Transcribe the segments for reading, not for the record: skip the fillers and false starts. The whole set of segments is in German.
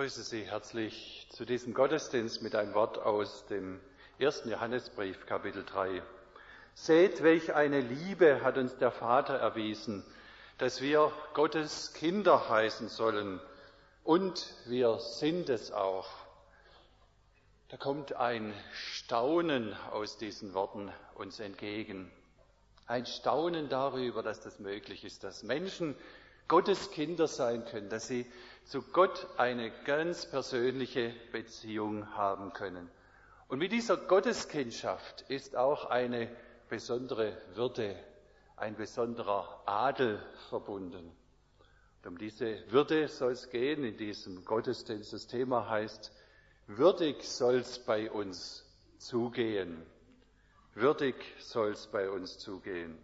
begrüße Sie herzlich zu diesem Gottesdienst mit einem Wort aus dem 1. Johannesbrief, Kapitel 3. Seht, welch eine Liebe hat uns der Vater erwiesen, dass wir Gottes Kinder heißen sollen. Und wir sind es auch. Da kommt ein Staunen aus diesen Worten uns entgegen. Ein Staunen darüber, dass das möglich ist, dass Menschen Gottes Kinder sein können, dass sie zu Gott eine ganz persönliche Beziehung haben können. Und mit dieser Gotteskindschaft ist auch eine besondere Würde, ein besonderer Adel verbunden. Und um diese Würde soll es gehen in diesem Gottesdienst. Das Thema heißt, würdig soll es bei uns zugehen. Würdig soll es bei uns zugehen.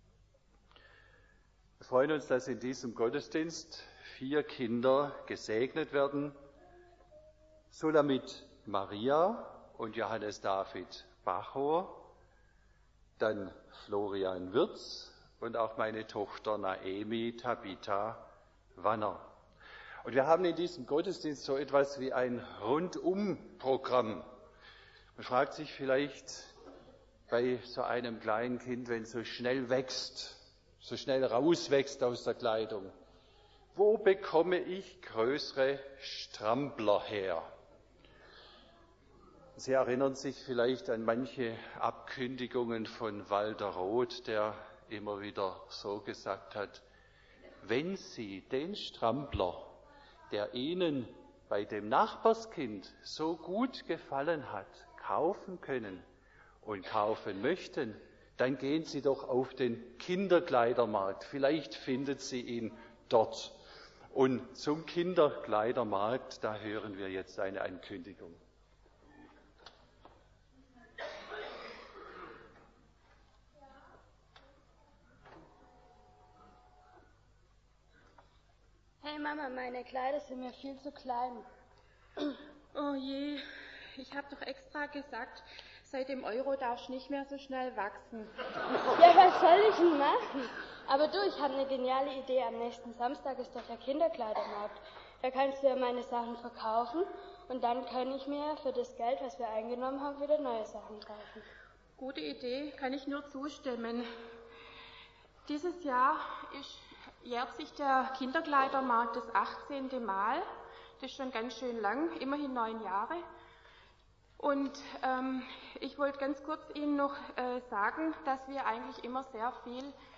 Wir freuen uns, dass in diesem Gottesdienst 4 Kinder gesegnet werden. Sulamit Maria und Johannes David Bachor, dann Florian Wirz und auch meine Tochter Naemi Tabitha Wanner. Und wir haben in diesem Gottesdienst so etwas wie ein Rundum-Programm. Man fragt sich vielleicht bei so einem kleinen Kind, wenn es so schnell wächst, so schnell rauswächst aus der Kleidung, wo bekomme ich größere Strampler her? Sie erinnern sich vielleicht an manche Abkündigungen von Walter Roth, der immer wieder so gesagt hat, wenn Sie den Strampler, der Ihnen bei dem Nachbarskind so gut gefallen hat, kaufen können und kaufen möchten, dann gehen Sie doch auf den Kinderkleidermarkt. Vielleicht findet Sie ihn dort. Und zum Kinderkleidermarkt, da hören wir jetzt eine Ankündigung. Hey Mama, meine Kleider sind mir viel zu klein. Oh je, ich habe doch extra gesagt, seit dem Euro darfst du nicht mehr so schnell wachsen. Ja, was soll ich denn machen? Aber du, ich habe eine geniale Idee. Am nächsten Samstag ist doch der Kinderkleidermarkt. Da kannst du ja meine Sachen verkaufen und dann kann ich mir für das Geld, was wir eingenommen haben, wieder neue Sachen kaufen. Gute Idee, kann ich nur zustimmen. Dieses Jahr jährt sich der Kinderkleidermarkt das 18. Mal. Das ist schon ganz schön lang, immerhin 9 Jahre. Und ich wollte ganz kurz Ihnen noch sagen, dass wir eigentlich immer sehr viel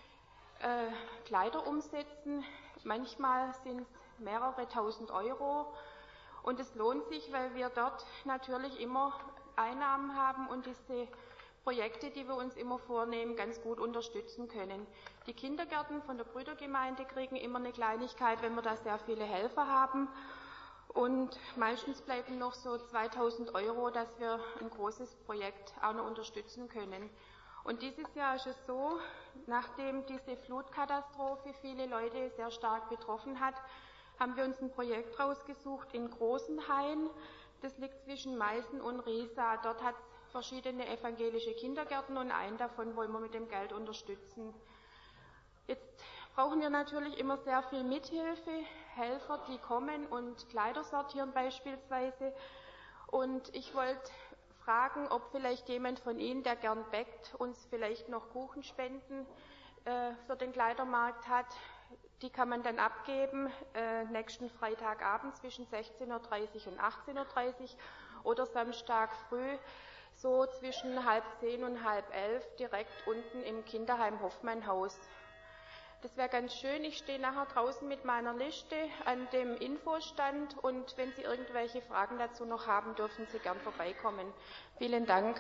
Kleider umsetzen. Manchmal sind es mehrere tausend Euro. Und es lohnt sich, weil wir dort natürlich immer Einnahmen haben und diese Projekte, die wir uns immer vornehmen, ganz gut unterstützen können. Die Kindergärten von der Brüdergemeinde kriegen immer eine Kleinigkeit, wenn wir da sehr viele Helfer haben. Und meistens bleiben noch so 2000 Euro, dass wir ein großes Projekt auch noch unterstützen können. Und dieses Jahr ist es so, nachdem diese Flutkatastrophe viele Leute sehr stark betroffen hat, haben wir uns ein Projekt rausgesucht in Großenhain. Das liegt zwischen Meißen und Riesa. Dort hat es verschiedene evangelische Kindergärten und einen davon wollen wir mit dem Geld unterstützen. Jetzt brauchen wir natürlich immer sehr viel Mithilfe, Helfer, die kommen und Kleider sortieren beispielsweise. Und ich wollte fragen, ob vielleicht jemand von Ihnen, der gern bäckt, uns vielleicht noch Kuchenspenden für den Kleidermarkt hat. Die kann man dann abgeben nächsten Freitagabend zwischen 16:30 und 18:30 oder Samstag früh so zwischen 10:30 und 10:30 direkt unten im Kinderheim Hoffmannhaus. Das wäre ganz schön. Ich stehe nachher draußen mit meiner Liste an dem Infostand und wenn Sie irgendwelche Fragen dazu noch haben, dürfen Sie gern vorbeikommen. Vielen Dank.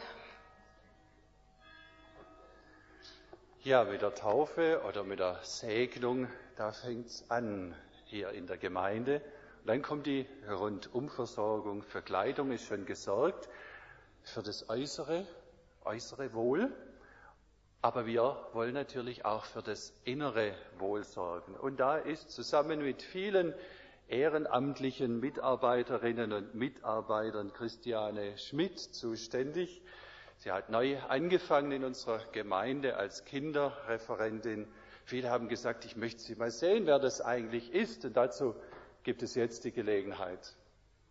Ja, mit der Taufe oder mit der Segnung, da fängt es an hier in der Gemeinde. Und dann kommt die Rundumversorgung. Für Kleidung ist schon gesorgt, für das äußere Wohl. Aber wir wollen natürlich auch für das innere Wohl sorgen. Und da ist zusammen mit vielen ehrenamtlichen Mitarbeiterinnen und Mitarbeitern Christiane Schmidt zuständig. Sie hat neu angefangen in unserer Gemeinde als Kinderreferentin. Viele haben gesagt, ich möchte Sie mal sehen, wer das eigentlich ist. Und dazu gibt es jetzt die Gelegenheit.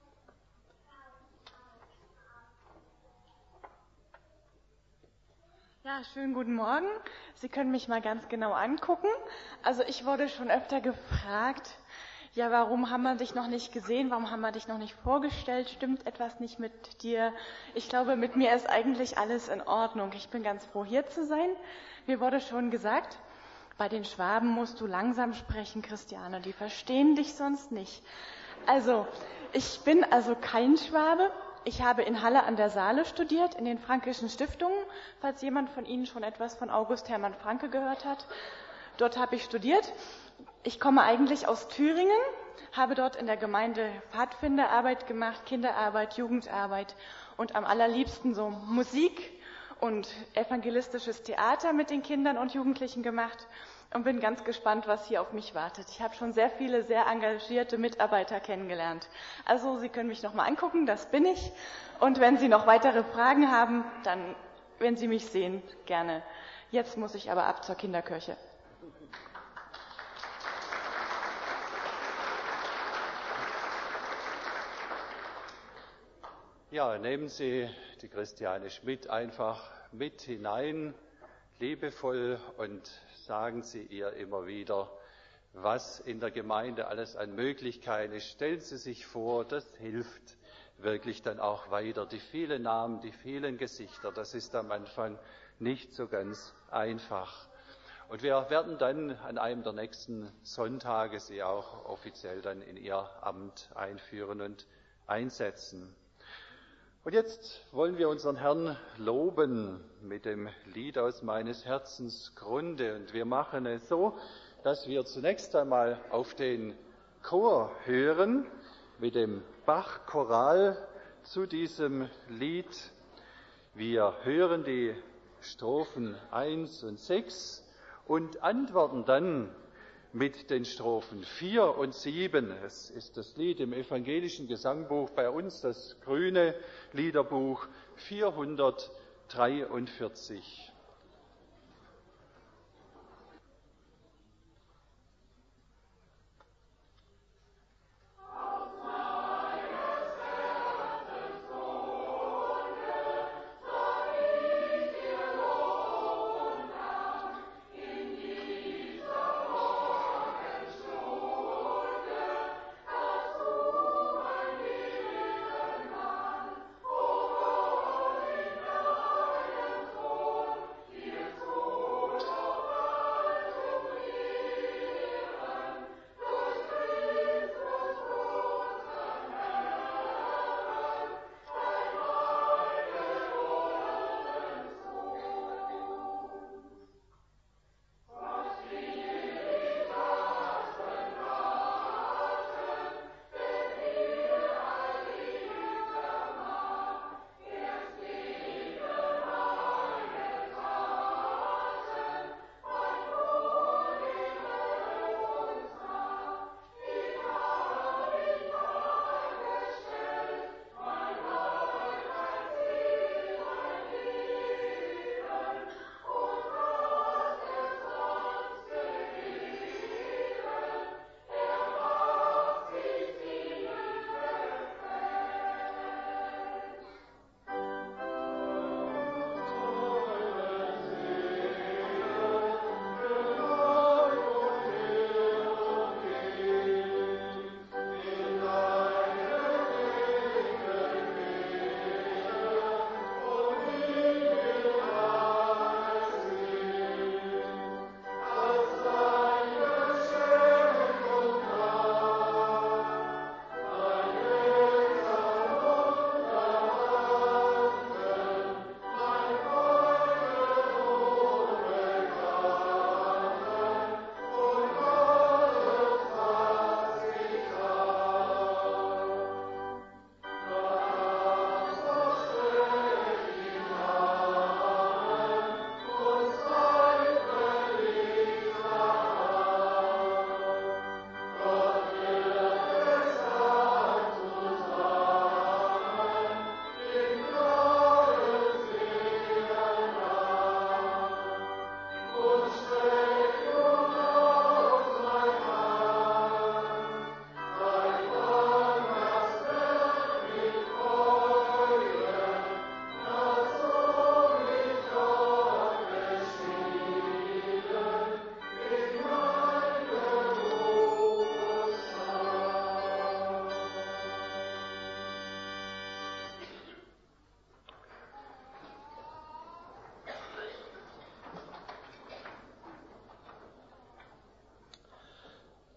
Ja, schönen guten Morgen. Sie können mich mal ganz genau angucken. Also ich wurde schon öfter gefragt, ja, warum haben wir dich noch nicht gesehen? Warum haben wir dich noch nicht vorgestellt? Stimmt etwas nicht mit dir? Ich glaube, mit mir ist eigentlich alles in Ordnung. Ich bin ganz froh, hier zu sein. Mir wurde schon gesagt, bei den Schwaben musst du langsam sprechen, Christiane. Die verstehen dich sonst nicht. Also, ich bin also kein Schwabe. Ich habe in Halle an der Saale studiert, in den Frankischen Stiftungen, falls jemand von Ihnen schon etwas von August Hermann Francke gehört hat. Dort habe ich studiert. Ich komme eigentlich aus Thüringen, habe dort in der Gemeinde Pfadfinderarbeit gemacht, Kinderarbeit, Jugendarbeit und am allerliebsten so Musik und evangelistisches Theater mit den Kindern und Jugendlichen gemacht und bin ganz gespannt, was hier auf mich wartet. Ich habe schon sehr viele, sehr engagierte Mitarbeiter kennengelernt. Also Sie können mich noch mal angucken, das bin ich. Und wenn Sie noch weitere Fragen haben, dann, wenn Sie mich sehen, gerne. Jetzt muss ich aber ab zur Kinderkirche. Ja, nehmen Sie die Christiane Schmidt einfach mit hinein, liebevoll, und sagen Sie ihr immer wieder, was in der Gemeinde alles an Möglichkeiten ist. Stellen Sie sich vor, das hilft wirklich dann auch weiter. Die vielen Namen, die vielen Gesichter, das ist am Anfang nicht so ganz einfach. Und wir werden dann an einem der nächsten Sonntage Sie auch offiziell dann in Ihr Amt einführen und einsetzen. Und jetzt wollen wir unseren Herrn loben mit dem Lied aus meines Herzens Grunde. Und wir machen es so, dass wir zunächst einmal auf den Chor hören mit dem Bach-Choral zu diesem Lied. Wir hören die Strophen 1 und 6 und antworten dann mit den Strophen 4 und 7. Es ist das Lied im evangelischen Gesangbuch, bei uns das grüne Liederbuch 443.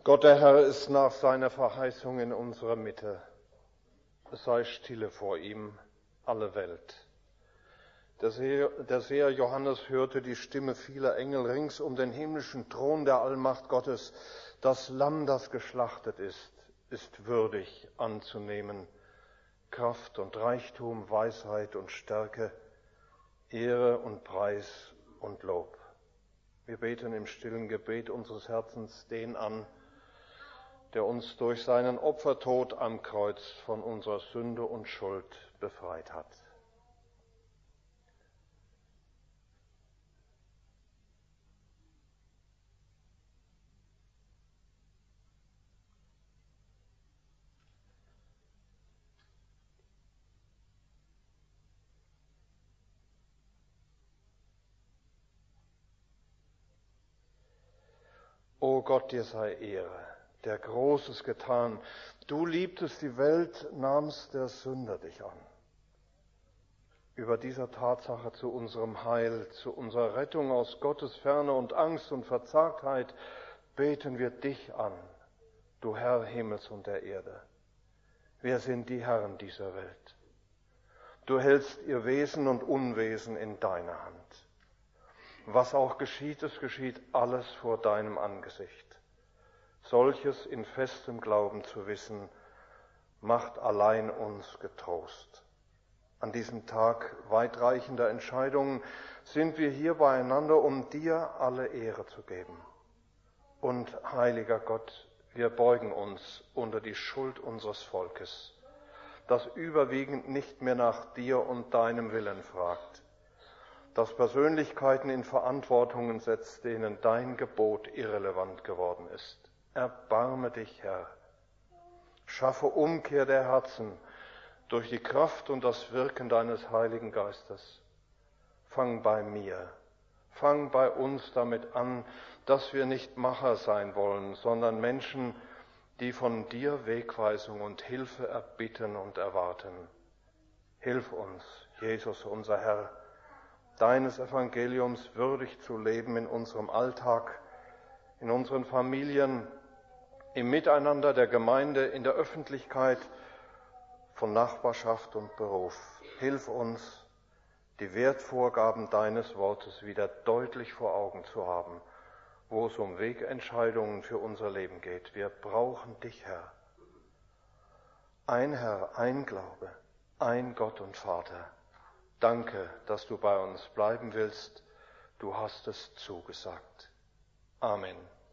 Gott, der Herr, ist nach seiner Verheißung in unserer Mitte. Es sei stille vor ihm, alle Welt. Der Seher Johannes hörte die Stimme vieler Engel rings um den himmlischen Thron der Allmacht Gottes. Das Lamm, das geschlachtet ist würdig anzunehmen. Kraft und Reichtum, Weisheit und Stärke, Ehre und Preis und Lob. Wir beten im stillen Gebet unseres Herzens den an, der uns durch seinen Opfertod am Kreuz von unserer Sünde und Schuld befreit hat. O Gott, dir sei Ehre, der Großes getan. Du liebtest die Welt, nahmst der Sünder dich an. Über dieser Tatsache zu unserem Heil, zu unserer Rettung aus Gottes Ferne und Angst und Verzagtheit beten wir dich an, du Herr Himmels und der Erde. Wir sind die Herren dieser Welt. Du hältst ihr Wesen und Unwesen in deiner Hand. Was auch geschieht, es geschieht alles vor deinem Angesicht. Solches in festem Glauben zu wissen, macht allein uns getrost. An diesem Tag weitreichender Entscheidungen sind wir hier beieinander, um dir alle Ehre zu geben. Und heiliger Gott, wir beugen uns unter die Schuld unseres Volkes, das überwiegend nicht mehr nach dir und deinem Willen fragt, das Persönlichkeiten in Verantwortungen setzt, denen dein Gebot irrelevant geworden ist. Erbarme dich, Herr. Schaffe Umkehr der Herzen durch die Kraft und das Wirken deines Heiligen Geistes. Fang bei mir, fang bei uns damit an, dass wir nicht Macher sein wollen, sondern Menschen, die von dir Wegweisung und Hilfe erbitten und erwarten. Hilf uns, Jesus, unser Herr, deines Evangeliums würdig zu leben in unserem Alltag, in unseren Familien, im Miteinander der Gemeinde, in der Öffentlichkeit, von Nachbarschaft und Beruf. Hilf uns, die Wertvorgaben deines Wortes wieder deutlich vor Augen zu haben, wo es um Wegentscheidungen für unser Leben geht. Wir brauchen dich, Herr. Ein Herr, ein Glaube, ein Gott und Vater. Danke, dass du bei uns bleiben willst. Du hast es zugesagt. Amen.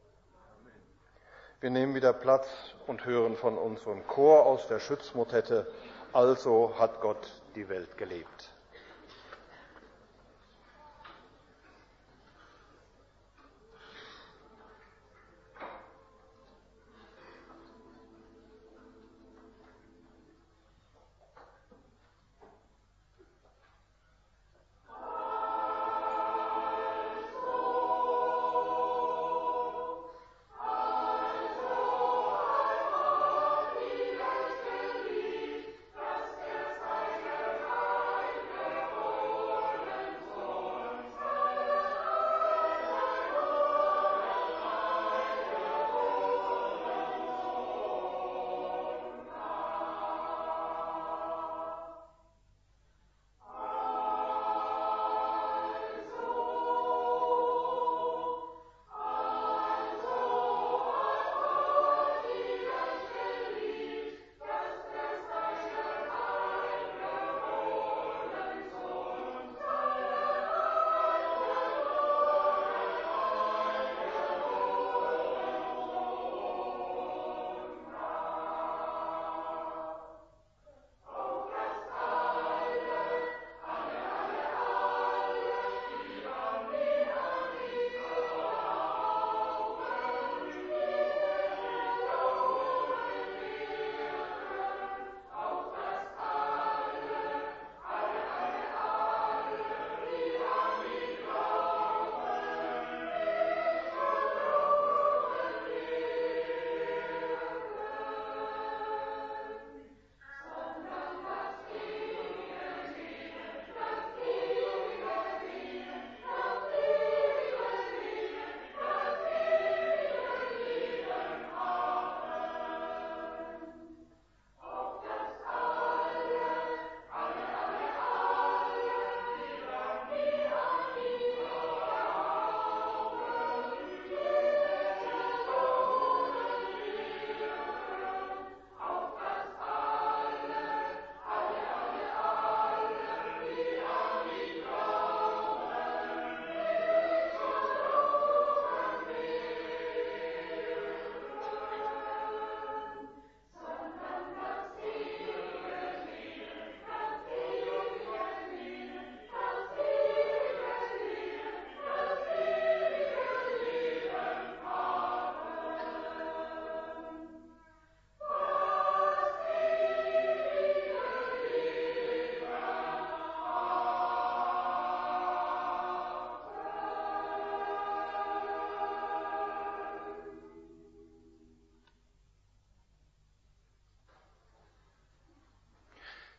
Wir nehmen wieder Platz und hören von unserem Chor aus der Schützmotette Also hat Gott die Welt geliebt.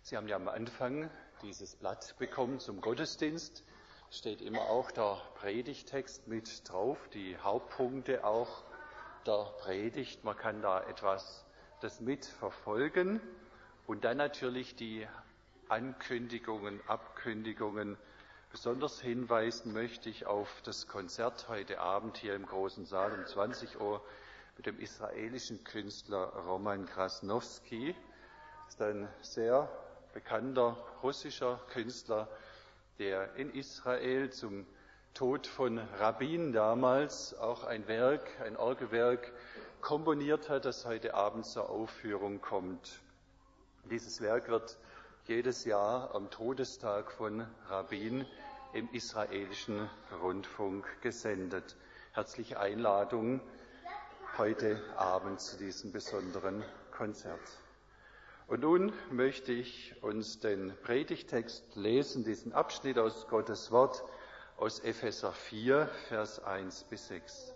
Sie haben ja am Anfang dieses Blatt bekommen zum Gottesdienst. Steht immer auch der Predigttext mit drauf, die Hauptpunkte auch der Predigt. Man kann da etwas das mitverfolgen und dann natürlich die Ankündigungen, Abkündigungen. Besonders hinweisen möchte ich auf das Konzert heute Abend hier im Großen Saal um 20 Uhr mit dem israelischen Künstler Roman Krasnowski. Das ist ein sehr bekannter russischer Künstler, der in Israel zum Tod von Rabin damals auch ein Orgelwerk komponiert hat, das heute Abend zur Aufführung kommt. Dieses Werk wird jedes Jahr am Todestag von Rabin im israelischen Rundfunk gesendet. Herzliche Einladung heute Abend zu diesem besonderen Konzert. Und nun möchte ich uns den Predigtext lesen, diesen Abschnitt aus Gottes Wort, aus Epheser 4, Vers 1 bis 6.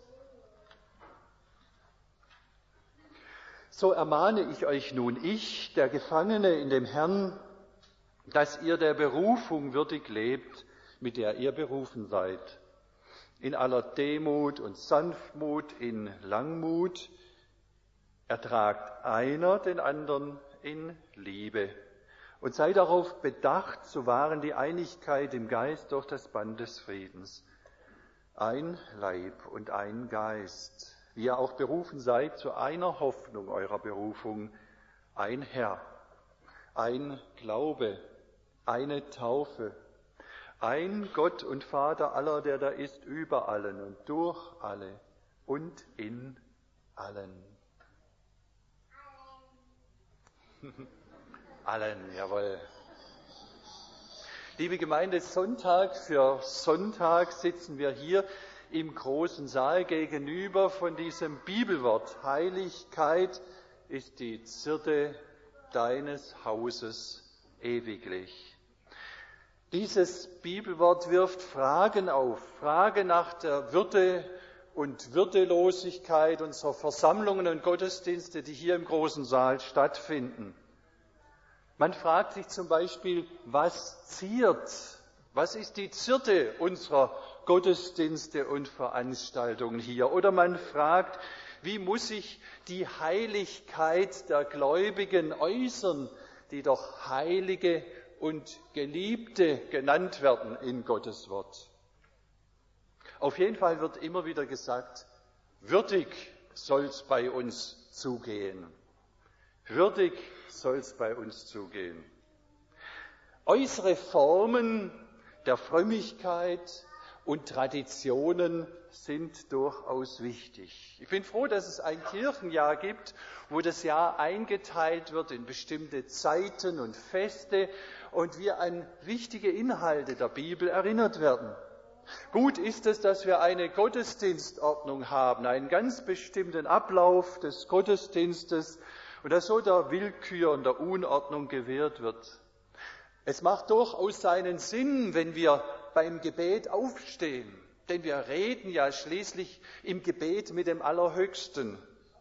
So ermahne ich euch nun, ich, der Gefangene in dem Herrn, dass ihr der Berufung würdig lebt, mit der ihr berufen seid, in aller Demut und Sanftmut, in Langmut, ertragt einer den anderen in Liebe und sei darauf bedacht, zu wahren die Einigkeit im Geist durch das Band des Friedens. Ein Leib und ein Geist, wie ihr auch berufen seid zu einer Hoffnung eurer Berufung, ein Herr, ein Glaube, eine Taufe, ein Gott und Vater aller, der da ist über allen und durch alle und in allen. Allen, jawohl. Liebe Gemeinde, Sonntag für Sonntag sitzen wir hier im großen Saal gegenüber von diesem Bibelwort. Heiligkeit ist die Zierde deines Hauses ewiglich. Dieses Bibelwort wirft Fragen auf, Frage nach der Würde und Würdelosigkeit unserer Versammlungen und Gottesdienste, die hier im großen Saal stattfinden. Man fragt sich zum Beispiel, was ziert? Was ist die Zierde unserer Gottesdienste und Veranstaltungen hier? Oder man fragt, wie muss sich die Heiligkeit der Gläubigen äußern, die doch Heilige und Geliebte genannt werden in Gottes Wort? Auf jeden Fall wird immer wieder gesagt, würdig soll es bei uns zugehen. Würdig soll es bei uns zugehen. Äußere Formen der Frömmigkeit und Traditionen sind durchaus wichtig. Ich bin froh, dass es ein Kirchenjahr gibt, wo das Jahr eingeteilt wird in bestimmte Zeiten und Feste und wir an wichtige Inhalte der Bibel erinnert werden. Gut ist es, dass wir eine Gottesdienstordnung haben, einen ganz bestimmten Ablauf des Gottesdienstes und dass so der Willkür und der Unordnung gewährt wird. Es macht durchaus seinen Sinn, wenn wir beim Gebet aufstehen, denn wir reden ja schließlich im Gebet mit dem Allerhöchsten.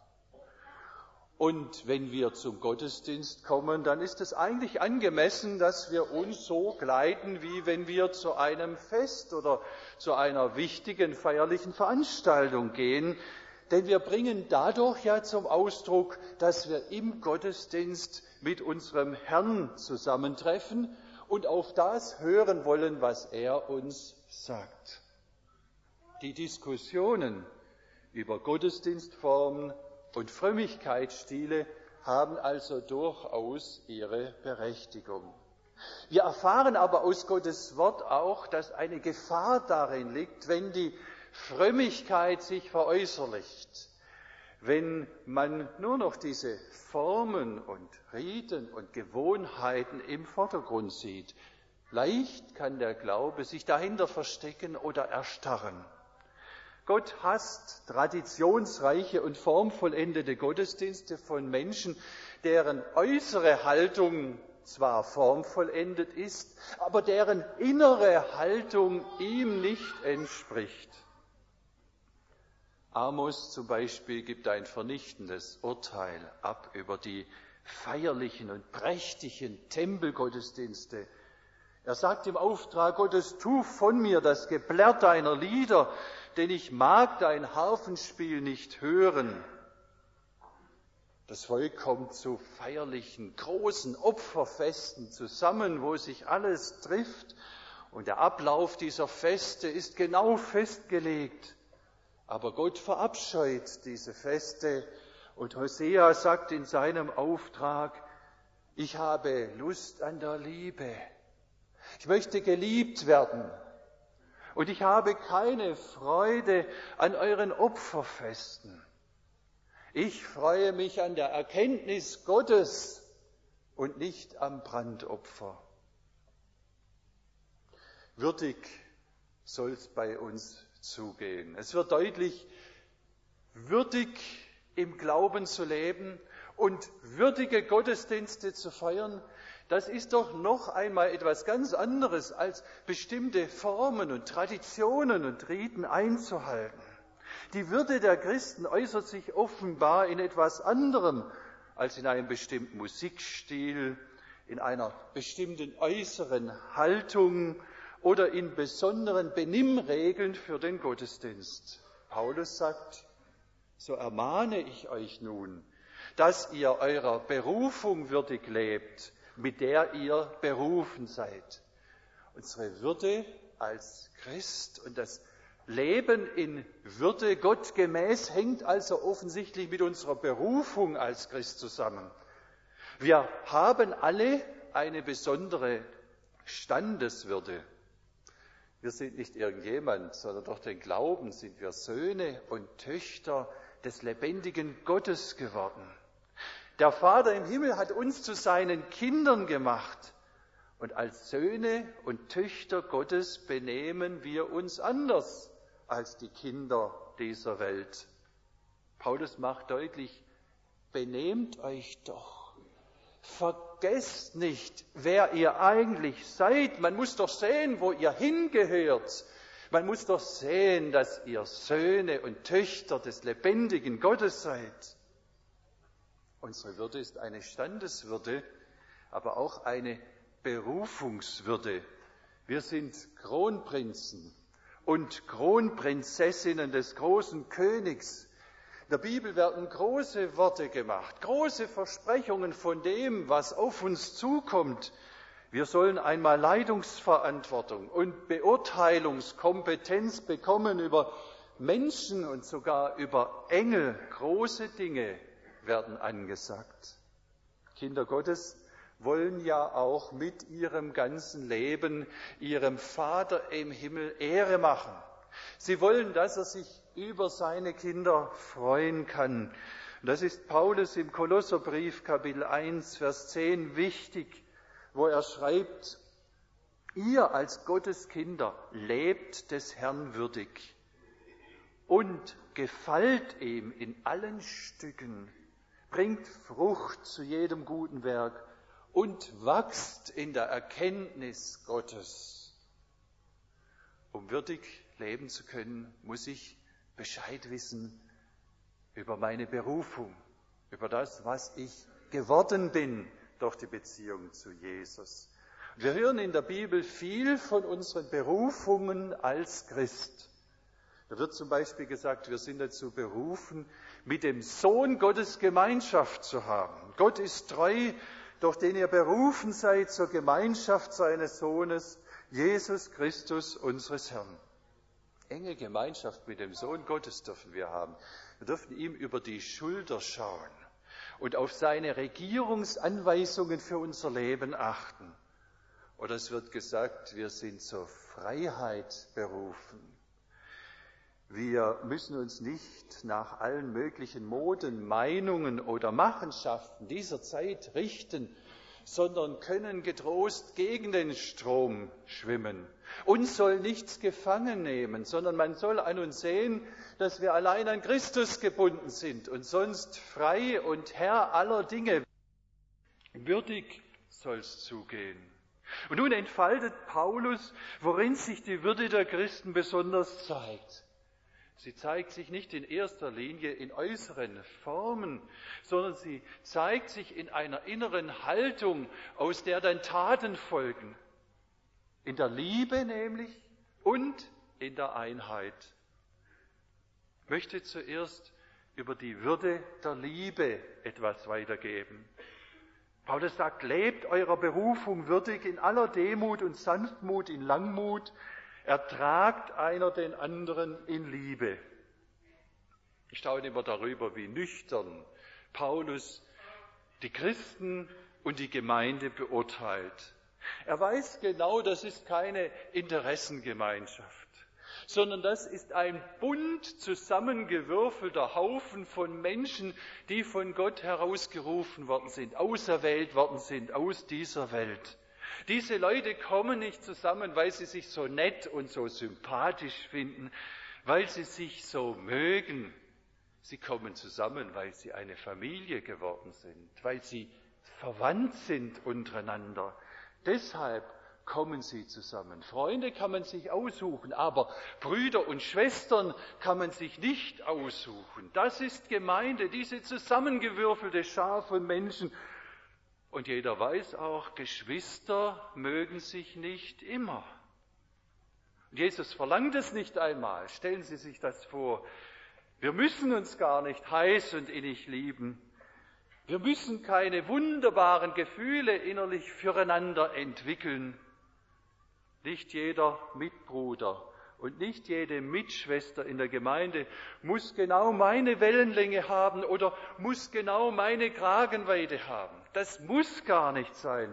Und wenn wir zum Gottesdienst kommen, dann ist es eigentlich angemessen, dass wir uns so kleiden, wie wenn wir zu einem Fest oder zu einer wichtigen feierlichen Veranstaltung gehen. Denn wir bringen dadurch ja zum Ausdruck, dass wir im Gottesdienst mit unserem Herrn zusammentreffen und auf das hören wollen, was er uns sagt. Die Diskussionen über Gottesdienstformen und Frömmigkeitsstile haben also durchaus ihre Berechtigung. Wir erfahren aber aus Gottes Wort auch, dass eine Gefahr darin liegt, wenn die Frömmigkeit sich veräußerlicht, wenn man nur noch diese Formen und Riten und Gewohnheiten im Vordergrund sieht. Leicht kann der Glaube sich dahinter verstecken oder erstarren. Gott hasst traditionsreiche und formvollendete Gottesdienste von Menschen, deren äußere Haltung zwar formvollendet ist, aber deren innere Haltung ihm nicht entspricht. Amos zum Beispiel gibt ein vernichtendes Urteil ab über die feierlichen und prächtigen Tempelgottesdienste. Er sagt im Auftrag Gottes, tu von mir das Geplärr deiner Lieder, denn ich mag dein Harfenspiel nicht hören. Das Volk kommt zu feierlichen, großen Opferfesten zusammen, wo sich alles trifft. Und der Ablauf dieser Feste ist genau festgelegt. Aber Gott verabscheut diese Feste. Und Hosea sagt in seinem Auftrag, ich habe Lust an der Liebe. Ich möchte geliebt werden. Und ich habe keine Freude an euren Opferfesten. Ich freue mich an der Erkenntnis Gottes und nicht am Brandopfer. Würdig soll es bei uns zugehen. Es wird deutlich, würdig im Glauben zu leben und würdige Gottesdienste zu feiern, das ist doch noch einmal etwas ganz anderes, als bestimmte Formen und Traditionen und Riten einzuhalten. Die Würde der Christen äußert sich offenbar in etwas anderem als in einem bestimmten Musikstil, in einer bestimmten äußeren Haltung oder in besonderen Benimmregeln für den Gottesdienst. Paulus sagt, so ermahne ich euch nun, dass ihr eurer Berufung würdig lebt, mit der ihr berufen seid. Unsere Würde als Christ und das Leben in Würde Gott gemäß hängt also offensichtlich mit unserer Berufung als Christ zusammen. Wir haben alle eine besondere Standeswürde. Wir sind nicht irgendjemand, sondern durch den Glauben sind wir Söhne und Töchter des lebendigen Gottes geworden. Der Vater im Himmel hat uns zu seinen Kindern gemacht. Und als Söhne und Töchter Gottes benehmen wir uns anders als die Kinder dieser Welt. Paulus macht deutlich, benehmt euch doch. Vergesst nicht, wer ihr eigentlich seid. Man muss doch sehen, wo ihr hingehört. Man muss doch sehen, dass ihr Söhne und Töchter des lebendigen Gottes seid. Unsere Würde ist eine Standeswürde, aber auch eine Berufungswürde. Wir sind Kronprinzen und Kronprinzessinnen des großen Königs. In der Bibel werden große Worte gemacht, große Versprechungen von dem, was auf uns zukommt. Wir sollen einmal Leitungsverantwortung und Beurteilungskompetenz bekommen über Menschen und sogar über Engel. Große Dinge werden angesagt. Kinder Gottes wollen ja auch mit ihrem ganzen Leben ihrem Vater im Himmel Ehre machen. Sie wollen, dass er sich über seine Kinder freuen kann. Und das ist Paulus im Kolosserbrief Kapitel 1, Vers 10 wichtig, wo er schreibt, ihr als Gottes Kinder lebt des Herrn würdig und gefällt ihm in allen Stücken, bringt Frucht zu jedem guten Werk und wachst in der Erkenntnis Gottes. Um würdig leben zu können, muss ich Bescheid wissen über meine Berufung, über das, was ich geworden bin durch die Beziehung zu Jesus. Wir hören in der Bibel viel von unseren Berufungen als Christ. Da wird zum Beispiel gesagt, wir sind dazu berufen, mit dem Sohn Gottes Gemeinschaft zu haben. Gott ist treu, durch den ihr berufen seid zur Gemeinschaft seines Sohnes, Jesus Christus, unseres Herrn. Enge Gemeinschaft mit dem Sohn Gottes dürfen wir haben. Wir dürfen ihm über die Schulter schauen und auf seine Regierungsanweisungen für unser Leben achten. Oder es wird gesagt, wir sind zur Freiheit berufen. Wir müssen uns nicht nach allen möglichen Moden, Meinungen oder Machenschaften dieser Zeit richten, sondern können getrost gegen den Strom schwimmen. Uns soll nichts gefangen nehmen, sondern man soll an uns sehen, dass wir allein an Christus gebunden sind und sonst frei und Herr aller Dinge. Würdig soll es zugehen. Und nun entfaltet Paulus, worin sich die Würde der Christen besonders zeigt. Sie zeigt sich nicht in erster Linie in äußeren Formen, sondern sie zeigt sich in einer inneren Haltung, aus der dann Taten folgen. In der Liebe nämlich und in der Einheit. Ich möchte zuerst über die Würde der Liebe etwas weitergeben. Paulus sagt, lebt eurer Berufung würdig in aller Demut und Sanftmut, in Langmut, ertragt einer den anderen in Liebe. Ich staune immer darüber, wie nüchtern Paulus die Christen und die Gemeinde beurteilt. Er weiß genau, das ist keine Interessengemeinschaft, sondern das ist ein bunt zusammengewürfelter Haufen von Menschen, die von Gott herausgerufen worden sind, auserwählt worden sind aus dieser Welt. Diese Leute kommen nicht zusammen, weil sie sich so nett und so sympathisch finden, weil sie sich so mögen. Sie kommen zusammen, weil sie eine Familie geworden sind, weil sie verwandt sind untereinander. Deshalb kommen sie zusammen. Freunde kann man sich aussuchen, aber Brüder und Schwestern kann man sich nicht aussuchen. Das ist Gemeinde, diese zusammengewürfelte Schar von Menschen. Und jeder weiß auch, Geschwister mögen sich nicht immer. Und Jesus verlangt es nicht einmal. Stellen Sie sich das vor. Wir müssen uns gar nicht heiß und innig lieben. Wir müssen keine wunderbaren Gefühle innerlich füreinander entwickeln. Nicht jeder Mitbruder und nicht jede Mitschwester in der Gemeinde muss genau meine Wellenlänge haben oder muss genau meine Kragenweite haben. Das muss gar nicht sein.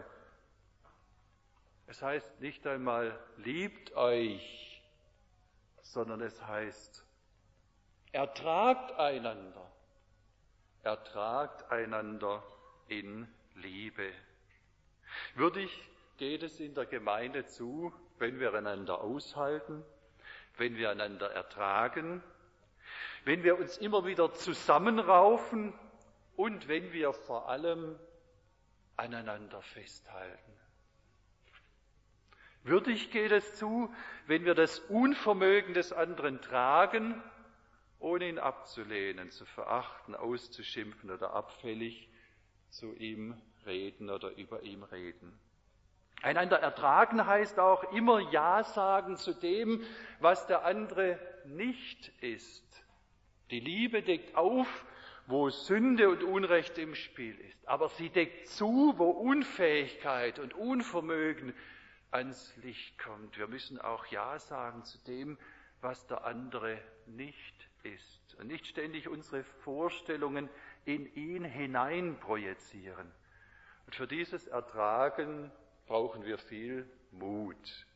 Es heißt nicht einmal, liebt euch, sondern es heißt, ertragt einander. Ertragt einander in Liebe. Würdig geht es in der Gemeinde zu, wenn wir einander aushalten, wenn wir einander ertragen, wenn wir uns immer wieder zusammenraufen und wenn wir vor allem aneinander festhalten. Würdig geht es zu, wenn wir das Unvermögen des anderen tragen, ohne ihn abzulehnen, zu verachten, auszuschimpfen oder abfällig zu ihm reden oder über ihm reden. Einander ertragen heißt auch immer Ja sagen zu dem, was der andere nicht ist. Die Liebe deckt auf, wo Sünde und Unrecht im Spiel ist, aber sie deckt zu, wo Unfähigkeit und Unvermögen ans Licht kommt. Wir müssen auch Ja sagen zu dem, was der andere nicht ist und nicht ständig unsere Vorstellungen in ihn hinein projizieren. Und für dieses Ertragen brauchen wir viel Mut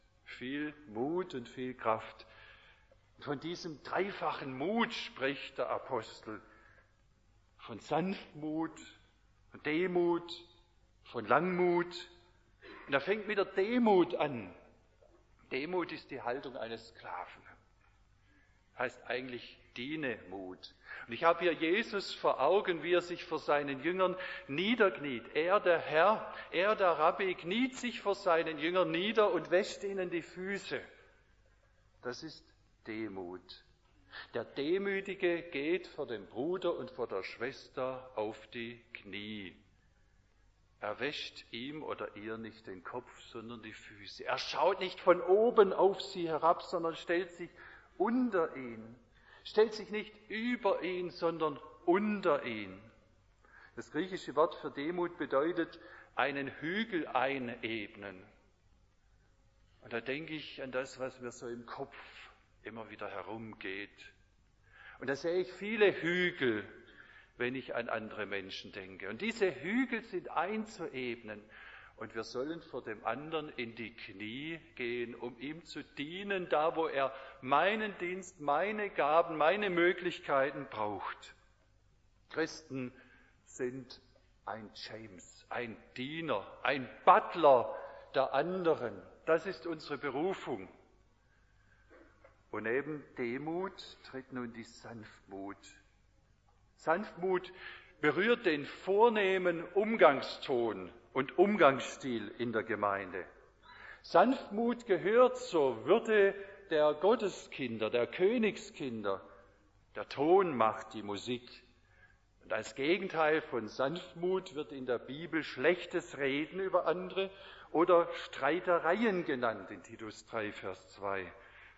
und viel Kraft. Und von diesem dreifachen Mut spricht der Apostel. Von Sanftmut, von Demut, von Langmut. Und er fängt mit der Demut an. Demut ist die Haltung eines Sklaven. Heißt eigentlich Dienemut. Und ich habe hier Jesus vor Augen, wie er sich vor seinen Jüngern niederkniet. Er, der Herr, er, der Rabbi, kniet sich vor seinen Jüngern nieder und wäscht ihnen die Füße. Das ist Demut. Der Demütige geht vor dem Bruder und vor der Schwester auf die Knie. Er wäscht ihm oder ihr nicht den Kopf, sondern die Füße. Er schaut nicht von oben auf sie herab, sondern stellt sich unter ihn. Stellt sich nicht über ihn, sondern unter ihn. Das griechische Wort für Demut bedeutet einen Hügel einebnen. Und da denke ich an das, was mir so im Kopf immer wieder herumgeht. Und da sehe ich viele Hügel, wenn ich an andere Menschen denke. Und diese Hügel sind einzuebnen. Und wir sollen vor dem anderen in die Knie gehen, um ihm zu dienen, da wo er meinen Dienst, meine Gaben, meine Möglichkeiten braucht. Christen sind ein James, ein Diener, ein Butler der anderen. Das ist unsere Berufung. Und neben Demut tritt nun die Sanftmut. Sanftmut berührt den vornehmen Umgangston und Umgangsstil in der Gemeinde. Sanftmut gehört zur Würde der Gotteskinder, der Königskinder, Der Ton macht die Musik. Und als Gegenteil von Sanftmut wird in der Bibel schlechtes Reden über andere oder Streitereien genannt in Titus 3, Vers 2.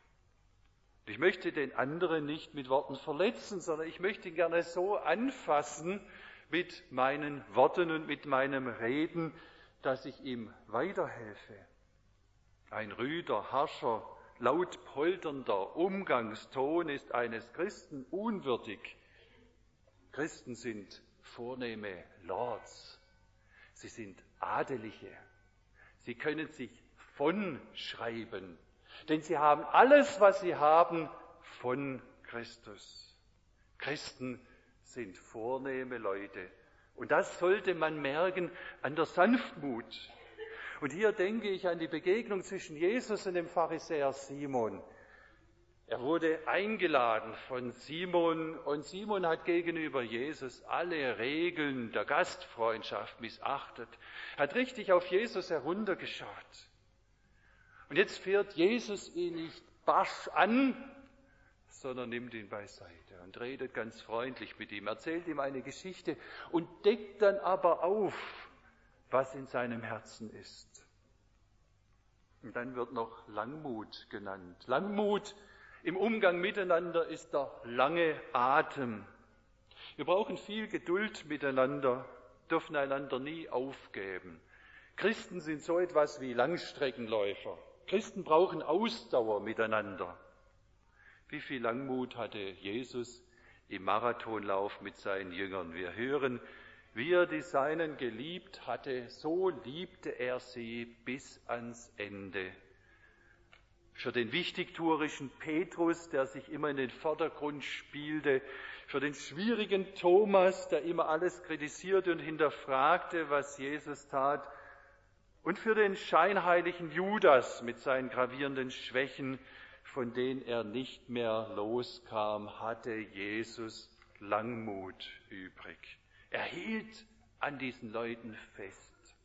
Ich möchte den anderen nicht mit Worten verletzen, sondern ich möchte ihn gerne so anfassen mit meinen Worten und mit meinem Reden, dass ich ihm weiterhelfe. Ein rüder, harscher, laut polternder Umgangston ist eines Christen unwürdig. Christen sind vornehme Lords. Sie sind Adelige. Sie können sich von schreiben, denn sie haben alles, was sie haben, von Christus. Christen sind vornehme Leute. Und das sollte man merken an der Sanftmut. Und hier denke ich an die Begegnung zwischen Jesus und dem Pharisäer Simon. Er wurde eingeladen von Simon und Simon hat gegenüber Jesus alle Regeln der Gastfreundschaft missachtet, hat richtig auf Jesus heruntergeschaut. Und jetzt fährt Jesus ihn nicht barsch an, sondern nimmt ihn beiseite und redet ganz freundlich mit ihm, erzählt ihm eine Geschichte und deckt dann aber auf, was in seinem Herzen ist. Und dann wird noch Langmut genannt. Langmut im Umgang miteinander ist der lange Atem. Wir brauchen viel Geduld miteinander, dürfen einander nie aufgeben. Christen sind so etwas wie Langstreckenläufer. Christen brauchen Ausdauer miteinander. Wie viel Langmut hatte Jesus im Marathonlauf mit seinen Jüngern? Wir hören, wie er die Seinen geliebt hatte, so liebte er sie bis ans Ende. Für den wichtigtuerischen Petrus, der sich immer in den Vordergrund spielte, für den schwierigen Thomas, der immer alles kritisierte und hinterfragte, was Jesus tat, und für den scheinheiligen Judas mit seinen gravierenden Schwächen, von denen er nicht mehr loskam, hatte Jesus Langmut übrig. Er hielt an diesen Leuten fest.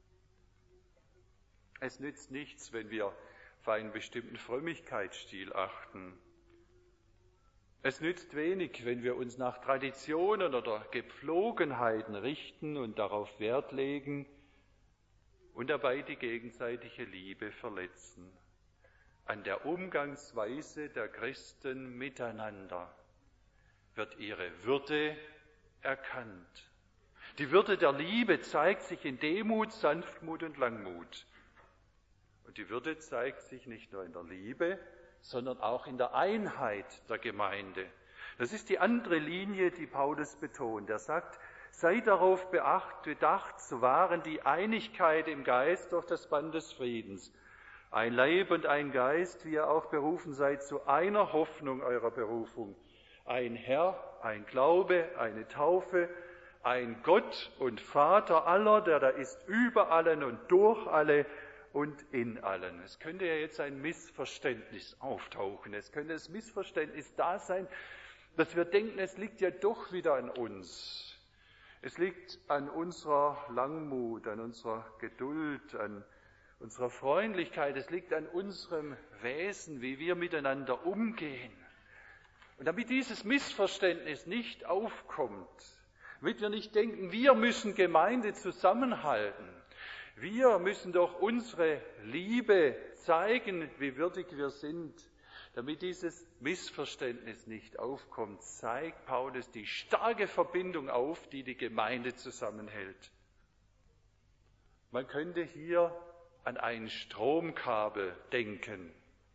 Es nützt nichts, wenn wir auf einen bestimmten Frömmigkeitsstil achten. Es nützt wenig, wenn wir uns nach Traditionen oder Gepflogenheiten richten und darauf Wert legen und dabei die gegenseitige Liebe verletzen. An der Umgangsweise der Christen miteinander wird ihre Würde erkannt. Die Würde der Liebe zeigt sich in Demut, Sanftmut und Langmut. Und die Würde zeigt sich nicht nur in der Liebe, sondern auch in der Einheit der Gemeinde. Das ist die andere Linie, die Paulus betont. Er sagt, seid darauf bedacht, zu wahren die Einigkeit im Geist durch das Band des Friedens. Ein Leib und ein Geist, wie ihr auch berufen seid, zu einer Hoffnung eurer Berufung. Ein Herr, ein Glaube, eine Taufe, ein Gott und Vater aller, der da ist über allen und durch alle und in allen. Es könnte ja jetzt ein Missverständnis auftauchen. Es könnte das Missverständnis da sein, dass wir denken, es liegt ja doch wieder an uns. Es liegt an unserer Langmut, an unserer Geduld, an unserer Freundlichkeit. Es liegt an unserem Wesen, wie wir miteinander umgehen. Und damit dieses Missverständnis nicht aufkommt, damit wir nicht denken, wir müssen Gemeinde zusammenhalten, wir müssen doch unsere Liebe zeigen, wie würdig wir sind. Damit dieses Missverständnis nicht aufkommt, zeigt Paulus die starke Verbindung auf, die die Gemeinde zusammenhält. Man könnte hier an ein Stromkabel denken.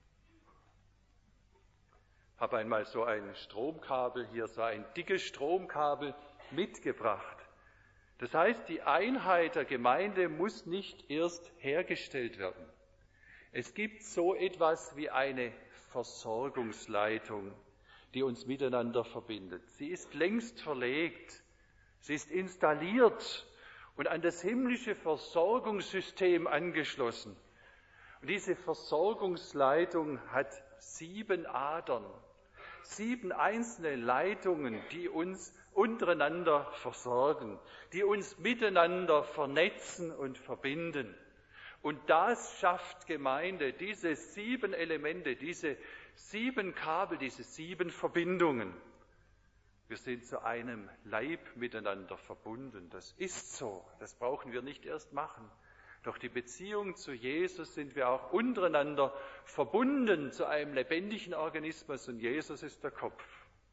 Ich habe einmal so ein Stromkabel, hier so ein dickes Stromkabel mitgebracht. Das heißt, die Einheit der Gemeinde muss nicht erst hergestellt werden. Es gibt so etwas wie eine Versorgungsleitung, die uns miteinander verbindet. Sie ist längst verlegt, sie ist installiert und an das himmlische Versorgungssystem angeschlossen. Und diese Versorgungsleitung hat 7 Adern, 7 einzelne Leitungen, die uns untereinander versorgen, die uns miteinander vernetzen und verbinden. Und das schafft Gemeinde, diese 7 Elemente, diese 7 Kabel, diese 7 Verbindungen. Wir sind zu einem Leib miteinander verbunden. Das ist so. Das brauchen wir nicht erst machen. Durch die Beziehung zu Jesus sind wir auch untereinander verbunden zu einem lebendigen Organismus und Jesus ist der Kopf.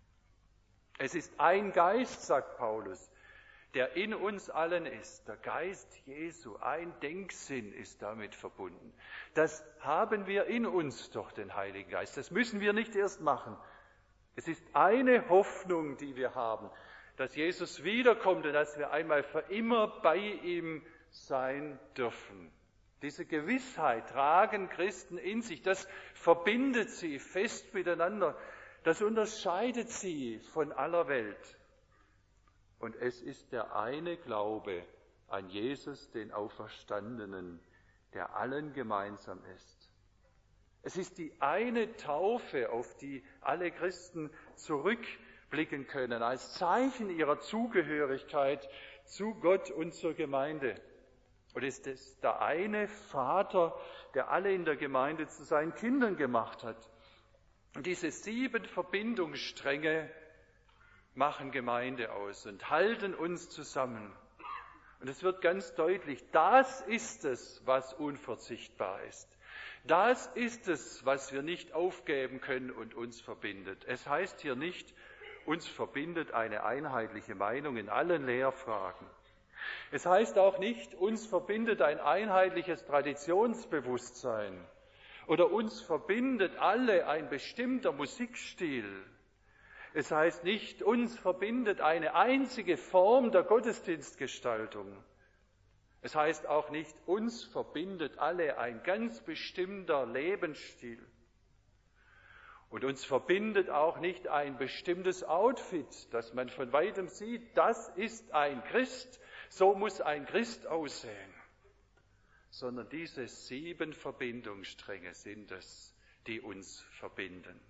Es ist ein Geist, sagt Paulus, der in uns allen ist. Der Geist Jesu, ein Denksinn ist damit verbunden. Das haben wir in uns durch den Heiligen Geist. Das müssen wir nicht erst machen. Es ist eine Hoffnung, die wir haben, dass Jesus wiederkommt und dass wir einmal für immer bei ihm sein dürfen. Diese Gewissheit tragen Christen in sich. Das verbindet sie fest miteinander. Das unterscheidet sie von aller Welt. Und es ist der eine Glaube an Jesus, den Auferstandenen, der allen gemeinsam ist. Es ist die eine Taufe, auf die alle Christen zurückblicken können, als Zeichen ihrer Zugehörigkeit zu Gott und zur Gemeinde. Und es ist der eine Vater, der alle in der Gemeinde zu seinen Kindern gemacht hat. Und diese 7 Verbindungsstränge machen Gemeinde aus und halten uns zusammen. Und es wird ganz deutlich, das ist es, was unverzichtbar ist. Das ist es, was wir nicht aufgeben können und uns verbindet. Es heißt hier nicht, uns verbindet eine einheitliche Meinung in allen Lehrfragen. Es heißt auch nicht, uns verbindet ein einheitliches Traditionsbewusstsein oder uns verbindet alle ein bestimmter Musikstil. Es heißt nicht, uns verbindet eine einzige Form der Gottesdienstgestaltung. Es heißt auch nicht, uns verbindet alle ein ganz bestimmter Lebensstil. Und uns verbindet auch nicht ein bestimmtes Outfit, das man von weitem sieht, das ist ein Christ, so muss ein Christ aussehen. Sondern diese 7 Verbindungsstränge sind es, die uns verbinden.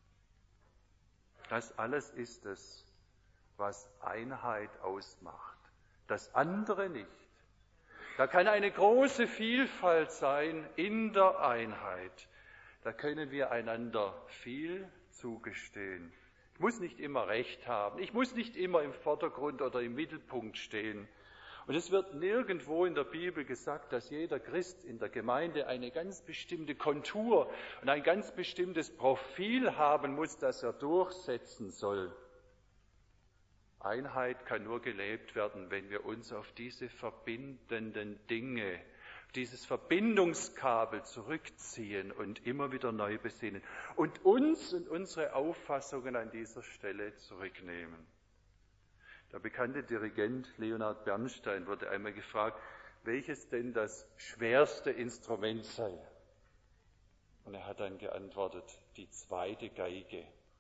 Das alles ist es, was Einheit ausmacht. Das andere nicht. Da kann eine große Vielfalt sein in der Einheit. Da können wir einander viel zugestehen. Ich muss nicht immer Recht haben. Ich muss nicht immer im Vordergrund oder im Mittelpunkt stehen. Und es wird nirgendwo in der Bibel gesagt, dass jeder Christ in der Gemeinde eine ganz bestimmte Kontur und ein ganz bestimmtes Profil haben muss, das er durchsetzen soll. Einheit kann nur gelebt werden, wenn wir uns auf diese verbindenden Dinge, dieses Verbindungskabel zurückziehen und immer wieder neu besinnen und uns und unsere Auffassungen an dieser Stelle zurücknehmen. Der bekannte Dirigent Leonard Bernstein wurde einmal gefragt, welches denn das schwerste Instrument sei. Und er hat dann geantwortet, die 2. Geige.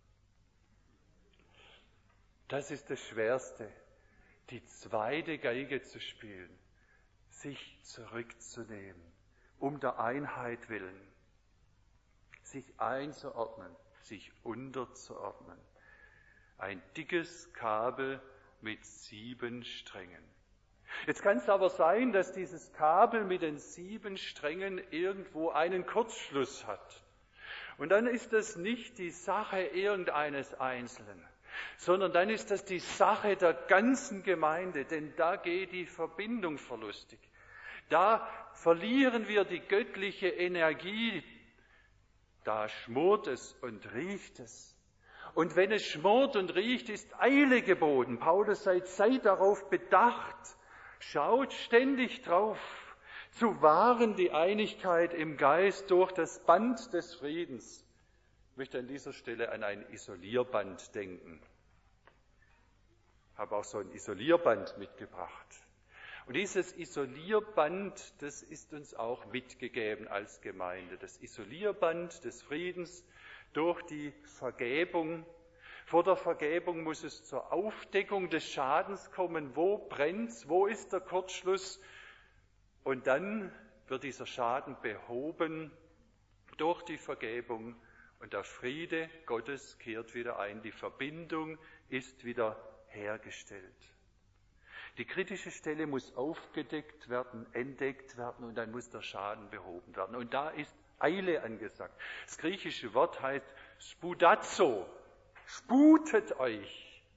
Das ist das Schwerste, die 2. Geige zu spielen, sich zurückzunehmen, um der Einheit willen, sich einzuordnen, sich unterzuordnen. Ein dickes Kabel mit 7 Strängen. Jetzt kann es aber sein, dass dieses Kabel mit den 7 Strängen irgendwo einen Kurzschluss hat. Und dann ist das nicht die Sache irgendeines Einzelnen, sondern dann ist das die Sache der ganzen Gemeinde, denn da geht die Verbindung verlustig. Da verlieren wir die göttliche Energie, da schmort es und riecht es. Und wenn es schmort und riecht, ist Eile geboten. Paulus sagt, seid darauf bedacht, schaut ständig drauf, zu wahren die Einigkeit im Geist durch das Band des Friedens. Ich möchte an dieser Stelle an ein Isolierband denken. Ich habe auch so ein Isolierband mitgebracht. Und dieses Isolierband, das ist uns auch mitgegeben als Gemeinde. Das Isolierband des Friedens durch die Vergebung. Vor der Vergebung muss es zur Aufdeckung des Schadens kommen. Wo brennt's? Wo ist der Kurzschluss? Und dann wird dieser Schaden behoben durch die Vergebung und der Friede Gottes kehrt wieder ein. Die Verbindung ist wieder hergestellt. Die kritische Stelle muss aufgedeckt werden, entdeckt werden und dann muss der Schaden behoben werden. Und da ist Eile angesagt. Das griechische Wort heißt spoudazo. Sputet euch.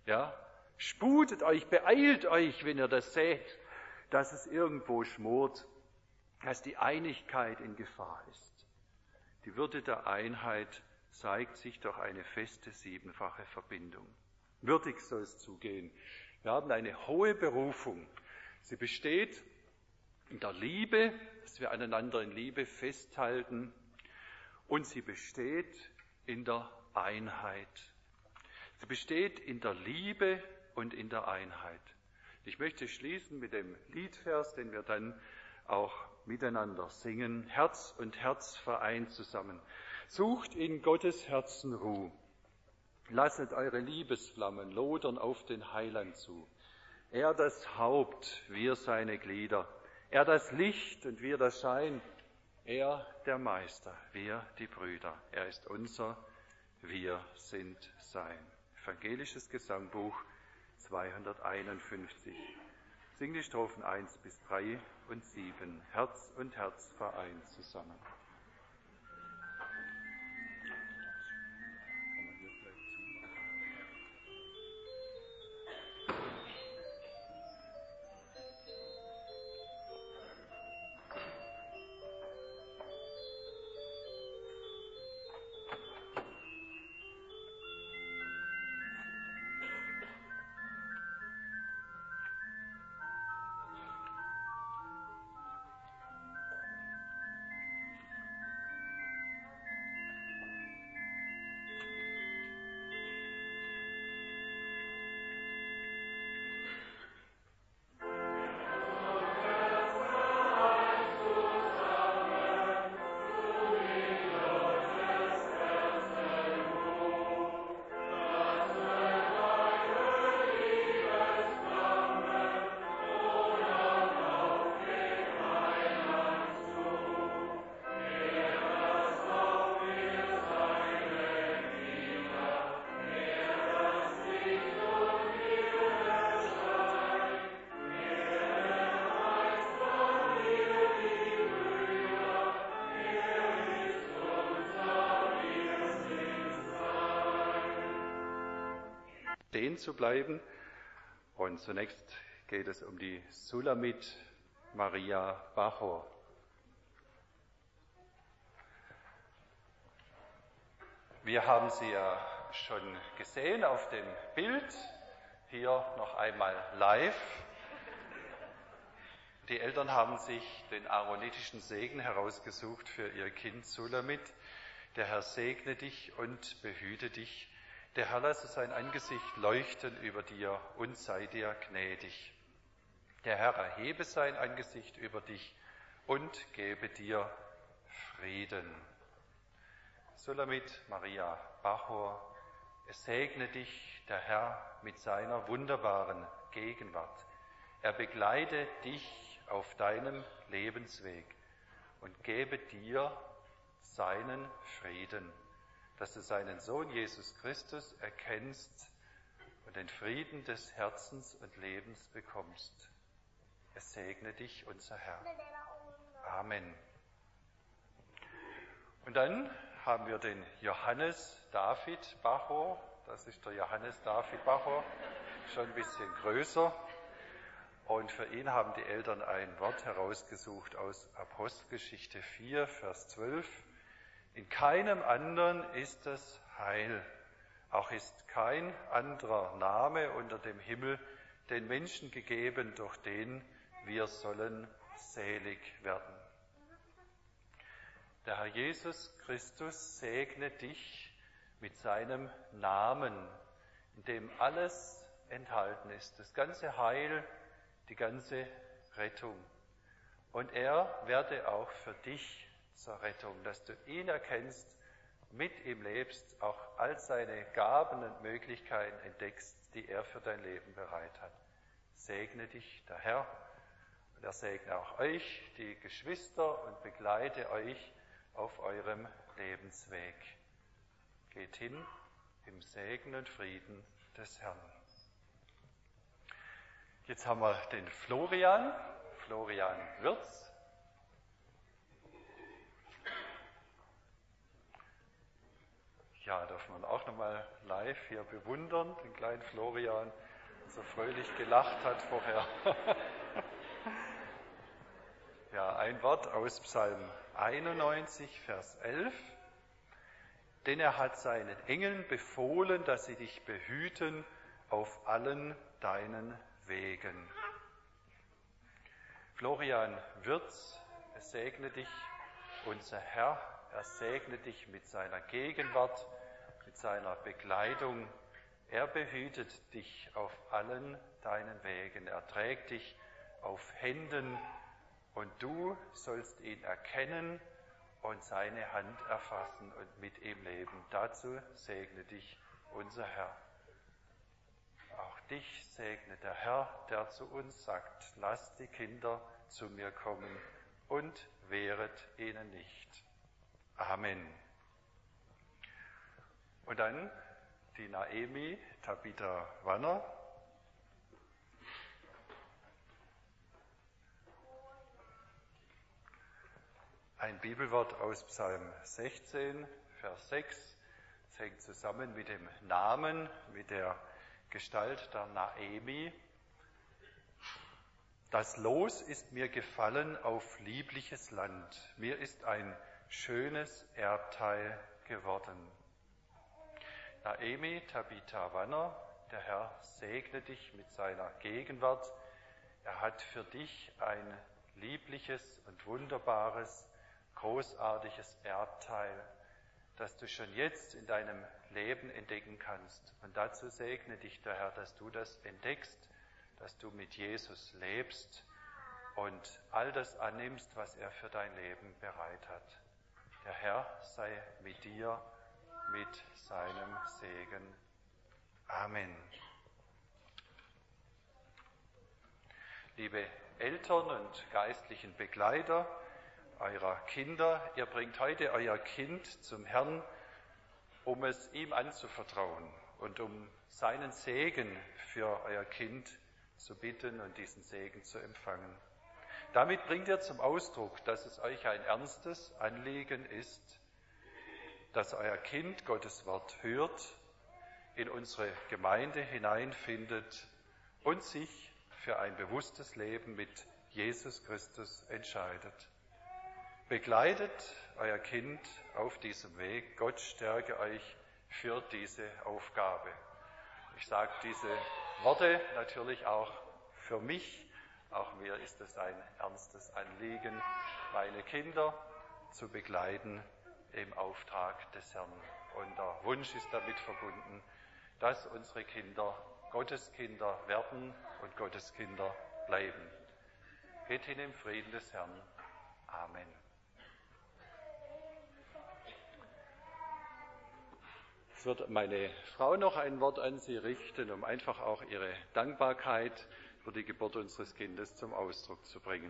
Ja? Sputet euch, beeilt euch, wenn ihr das seht, dass es irgendwo schmort, dass die Einigkeit in Gefahr ist. Die Würde der Einheit zeigt sich durch eine feste siebenfache Verbindung. Würdig soll es zugehen. Wir haben eine hohe Berufung. Sie besteht in der Liebe, dass wir aneinander in Liebe festhalten, und sie besteht in der Einheit. Sie besteht in der Liebe und in der Einheit. Ich möchte schließen mit dem Liedvers, den wir dann auch miteinander singen. Herz und Herz vereint zusammen. Sucht in Gottes Herzen Ruh. Lasset eure Liebesflammen lodern auf den Heiland zu. Er das Haupt, wir seine Glieder. Er das Licht und wir das Schein. Er der Meister, wir die Brüder. Er ist unser, wir sind sein. Evangelisches Gesangbuch 251. Sing die Strophen 1 bis 3 und 7. Herz und Herz vereint zusammen. Stehen zu bleiben. Und zunächst geht es um die Sulamit Maria Bachor. Wir haben sie ja schon gesehen auf dem Bild, hier noch einmal live. Die Eltern haben sich den aaronitischen Segen herausgesucht für ihr Kind Sulamit. Der Herr segne dich und behüte dich. Der Herr lasse sein Angesicht leuchten über dir und sei dir gnädig. Der Herr erhebe sein Angesicht über dich und gebe dir Frieden. Sulamit Maria Bachor, es segne dich der Herr mit seiner wunderbaren Gegenwart. Er begleite dich auf deinem Lebensweg und gebe dir seinen Frieden, dass du seinen Sohn Jesus Christus erkennst und den Frieden des Herzens und Lebens bekommst. Es segne dich, unser Herr. Amen. Und dann haben wir den Johannes David Bachor. Das ist der Johannes David Bachor, schon ein bisschen größer. Und für ihn haben die Eltern ein Wort herausgesucht aus Apostelgeschichte 4, Vers 12. In keinem anderen ist das Heil, auch ist kein anderer Name unter dem Himmel den Menschen gegeben, durch den wir sollen selig werden. Der Herr Jesus Christus segne dich mit seinem Namen, in dem alles enthalten ist, das ganze Heil, die ganze Rettung. Und er werde auch für dich zur Rettung, dass du ihn erkennst, mit ihm lebst, auch all seine Gaben und Möglichkeiten entdeckst, die er für dein Leben bereit hat. Segne dich der Herr und er segne auch euch, die Geschwister, und begleite euch auf eurem Lebensweg. Geht hin im Segen und Frieden des Herrn. Jetzt haben wir den Florian Wirz. Ja, darf man auch nochmal live hier bewundern, den kleinen Florian, der so fröhlich gelacht hat vorher. Ja, ein Wort aus Psalm 91, Vers 11. Denn er hat seinen Engeln befohlen, dass sie dich behüten auf allen deinen Wegen. Florian Wirz, es segne dich, unser Herr, er segne dich mit seiner Gegenwart, mit seiner Begleitung. Er behütet dich auf allen deinen Wegen. Er trägt dich auf Händen und du sollst ihn erkennen und seine Hand erfassen und mit ihm leben. Dazu segne dich unser Herr. Auch dich segne der Herr, der zu uns sagt, lasst die Kinder zu mir kommen und wehret ihnen nicht. Amen. Und dann die Naemi Tabitha Wanner. Ein Bibelwort aus Psalm 16, Vers 6. Es hängt zusammen mit dem Namen, mit der Gestalt der Naemi. Das Los ist mir gefallen auf liebliches Land. Mir ist ein schönes Erbteil geworden. Naemi Tabitha Wanner, der Herr segne dich mit seiner Gegenwart. Er hat für dich ein liebliches und wunderbares, großartiges Erbteil, das du schon jetzt in deinem Leben entdecken kannst. Und dazu segne dich der Herr, dass du das entdeckst, dass du mit Jesus lebst und all das annimmst, was er für dein Leben bereit hat. Der Herr sei mit dir, mit seinem Segen. Amen. Liebe Eltern und geistlichen Begleiter eurer Kinder, ihr bringt heute euer Kind zum Herrn, um es ihm anzuvertrauen und um seinen Segen für euer Kind zu bitten und diesen Segen zu empfangen. Damit bringt ihr zum Ausdruck, dass es euch ein ernstes Anliegen ist, dass euer Kind Gottes Wort hört, in unsere Gemeinde hineinfindet und sich für ein bewusstes Leben mit Jesus Christus entscheidet. Begleitet euer Kind auf diesem Weg. Gott stärke euch für diese Aufgabe. Ich sage diese Worte natürlich auch für mich. Auch mir ist es ein ernstes Anliegen, meine Kinder zu begleiten im Auftrag des Herrn. Und der Wunsch ist damit verbunden, dass unsere Kinder Gotteskinder werden und Gotteskinder bleiben. Geht hin im Frieden des Herrn. Amen. Es wird meine Frau noch ein Wort an Sie richten, um einfach auch ihre Dankbarkeit für die Geburt unseres Kindes zum Ausdruck zu bringen.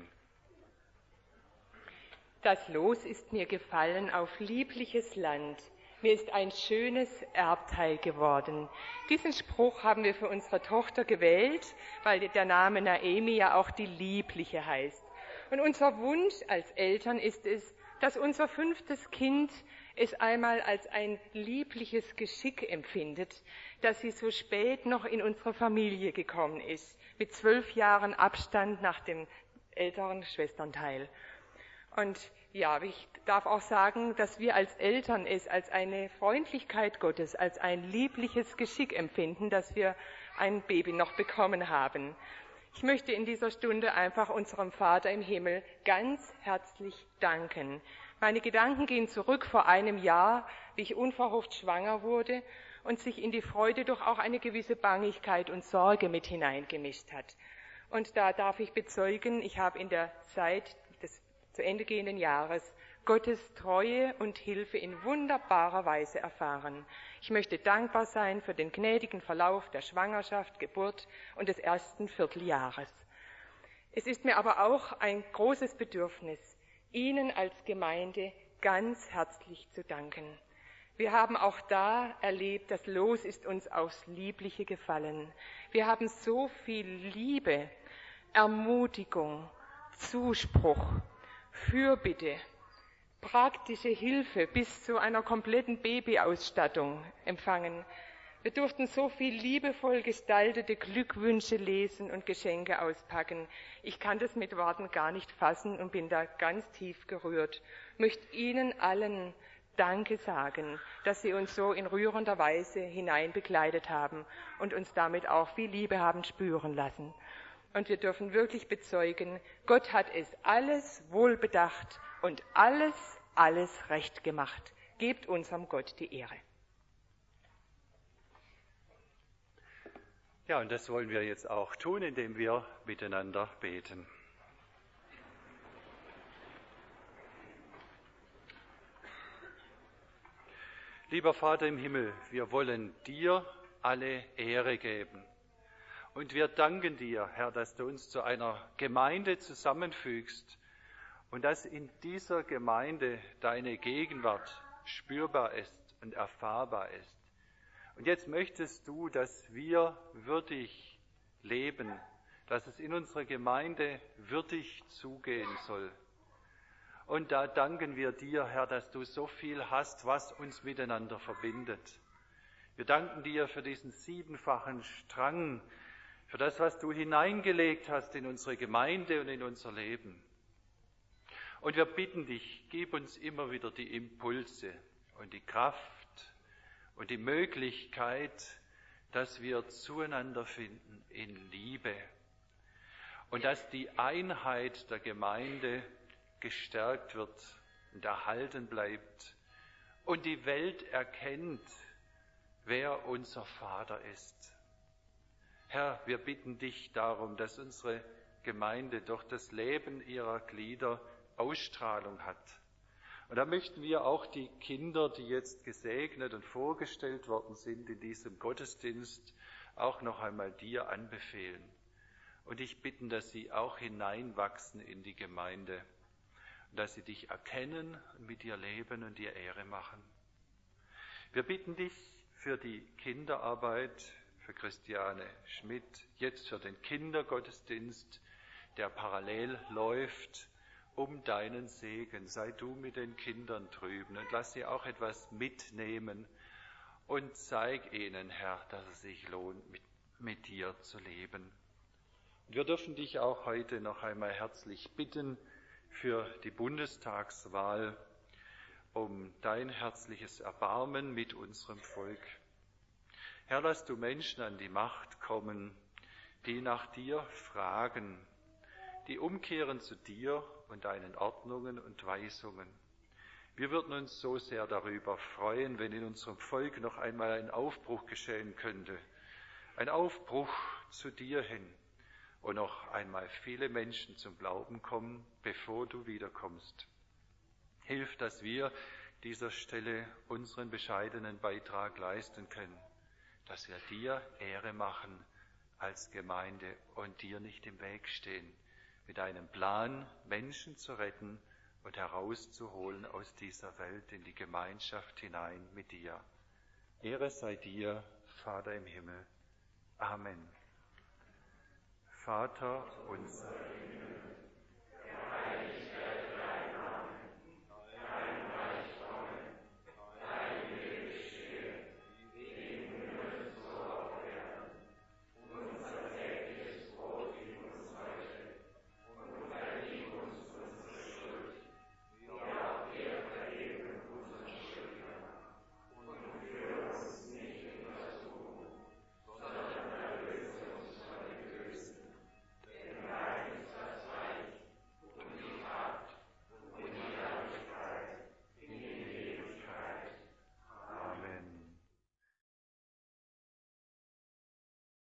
Das Los ist mir gefallen auf liebliches Land. Mir ist ein schönes Erbteil geworden. Diesen Spruch haben wir für unsere Tochter gewählt, weil der Name Naemi ja auch die Liebliche heißt. Und unser Wunsch als Eltern ist es, dass unser 5. Kind es einmal als ein liebliches Geschick empfindet, dass sie so spät noch in unsere Familie gekommen ist, mit 12 Jahren Abstand nach dem älteren Schwesternteil. Und ja, ich darf auch sagen, dass wir als Eltern es als eine Freundlichkeit Gottes, als ein liebliches Geschick empfinden, dass wir ein Baby noch bekommen haben. Ich möchte in dieser Stunde einfach unserem Vater im Himmel ganz herzlich danken. Meine Gedanken gehen zurück vor einem Jahr, wie ich unverhofft schwanger wurde und sich in die Freude doch auch eine gewisse Bangigkeit und Sorge mit hineingemischt hat. Und da darf ich bezeugen, ich habe in der Zeit des zu Ende gehenden Jahres Gottes Treue und Hilfe in wunderbarer Weise erfahren. Ich möchte dankbar sein für den gnädigen Verlauf der Schwangerschaft, Geburt und des ersten Vierteljahres. Es ist mir aber auch ein großes Bedürfnis, Ihnen als Gemeinde ganz herzlich zu danken. Wir haben auch da erlebt, das Los ist uns aufs Liebliche gefallen. Wir haben so viel Liebe, Ermutigung, Zuspruch, Fürbitte, praktische Hilfe bis zu einer kompletten Babyausstattung empfangen. Wir durften so viel liebevoll gestaltete Glückwünsche lesen und Geschenke auspacken. Ich kann das mit Worten gar nicht fassen und bin da ganz tief gerührt. Ich möchte Ihnen allen Danke sagen, dass Sie uns so in rührender Weise hineinbegleitet haben und uns damit auch viel Liebe haben spüren lassen. Und wir dürfen wirklich bezeugen, Gott hat es alles wohlbedacht und alles recht gemacht. Gebt unserem Gott die Ehre. Ja, und das wollen wir jetzt auch tun, indem wir miteinander beten. Lieber Vater im Himmel, wir wollen dir alle Ehre geben. Und wir danken dir, Herr, dass du uns zu einer Gemeinde zusammenfügst und dass in dieser Gemeinde deine Gegenwart spürbar ist und erfahrbar ist. Und jetzt möchtest du, dass wir würdig leben, dass es in unserer Gemeinde würdig zugehen soll. Und da danken wir dir, Herr, dass du so viel hast, was uns miteinander verbindet. Wir danken dir für diesen 7-fachen Strang, für das, was du hineingelegt hast in unsere Gemeinde und in unser Leben. Und wir bitten dich, gib uns immer wieder die Impulse und die Kraft und die Möglichkeit, dass wir zueinander finden in Liebe und dass die Einheit der Gemeinde gestärkt wird und erhalten bleibt und die Welt erkennt, wer unser Vater ist. Herr, wir bitten dich darum, dass unsere Gemeinde durch das Leben ihrer Glieder Ausstrahlung hat. Und da möchten wir auch die Kinder, die jetzt gesegnet und vorgestellt worden sind in diesem Gottesdienst, auch noch einmal dir anbefehlen. Und dich bitten, dass sie auch hineinwachsen in die Gemeinde. Und dass sie dich erkennen und mit dir leben und dir Ehre machen. Wir bitten dich für die Kinderarbeit, für Christiane Schmidt, jetzt für den Kindergottesdienst, der parallel läuft, um deinen Segen. Sei du mit den Kindern drüben und lass sie auch etwas mitnehmen und zeig ihnen, Herr, dass es sich lohnt, mit dir zu leben. Und wir dürfen dich auch heute noch einmal herzlich bitten für die Bundestagswahl, um dein herzliches Erbarmen mit unserem Volk. Herr, lass du Menschen an die Macht kommen, die nach dir fragen, die umkehren zu dir und deinen Ordnungen und Weisungen. Wir würden uns so sehr darüber freuen, wenn in unserem Volk noch einmal ein Aufbruch geschehen könnte, ein Aufbruch zu dir hin und noch einmal viele Menschen zum Glauben kommen, bevor du wiederkommst. Hilf, dass wir dieser Stelle unseren bescheidenen Beitrag leisten können, dass wir dir Ehre machen als Gemeinde und dir nicht im Weg stehen, mit einem Plan, Menschen zu retten und herauszuholen aus dieser Welt in die Gemeinschaft hinein mit dir. Ehre sei dir, Vater im Himmel. Amen. Vater unser im Himmel,